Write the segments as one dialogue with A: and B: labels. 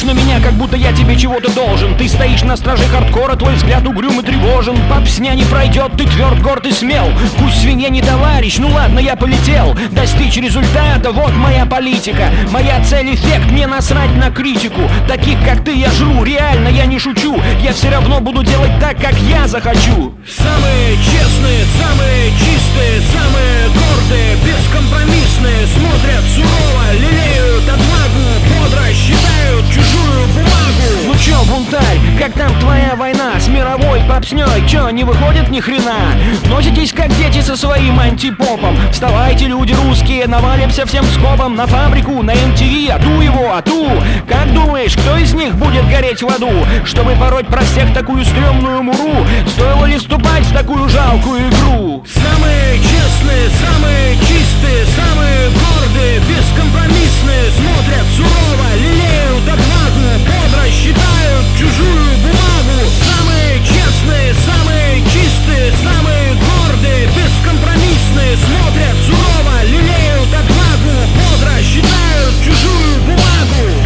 A: на меня, как будто я тебе чего-то должен. Ты стоишь на страже хардкора, твой взгляд угрюм и тревожен. Попсня не пройдет, ты тверд, горд и смел. Пусть свинья не товарищ, ну ладно, я полетел. Достичь результата, вот моя политика. Моя цель — эффект, мне насрать на критику. Таких, как ты, я жру, реально, я не шучу. Я все равно буду делать так, как я захочу.
B: Самые честные, самые чистые, самые гордые, бескомпромиссные, смотрят сурово, лелеют отвагу, бодро считают чужую бумагу.
A: Ну чё, бунтарь, как там твоя война с мировой попснёй? Чё, не выходит ни хрена? Носитесь как дети со своим антипопом. Вставайте, люди русские, навалимся всем скопом на фабрику, на MTV, ату его, ату. Как думаешь, кто из них будет гореть в аду? Чтобы пороть про всех такую стрёмную муру, стоило ли вступать в такую жалкую игру?
B: Самые честные, самые чистые, самые гордые, бескомпромиссные, смотрят сурово, лелеют отвагу, бодро считают чужую бумагу. Самые честные, самые чистые, самые гордые, бескомпромиссные, смотрят сурово, лелеют отвагу, бодро считают чужую бумагу.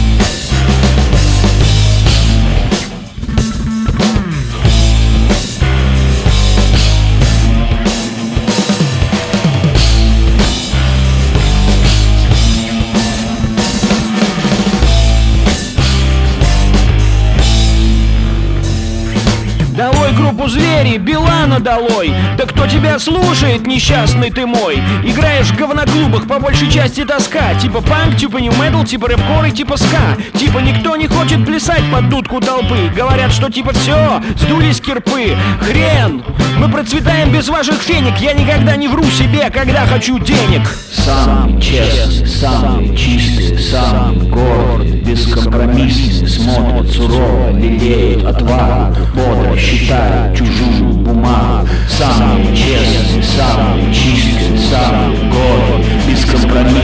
A: Долой группу «Звери», Билана долой. Да кто тебя слушает, несчастный ты мой? Играешь в говноклубах, по большей части тоска. Типа панк, типа нью-метал, типа рэп-кор и типа ска. Типа никто не хочет плясать под дудку толпы. Говорят, что типа все, сдулись кирпы. Хрен, мы процветаем без ваших фенек. Я никогда не вру себе, когда хочу денег.
C: Самые честные, самые чистые, самые гордые, бескомпромиссные, смотрят сурово, лелеют отвагу, бодро считают чужую бумагу. Самые честные, самые чистые, самые гордые, бескомпромиссные.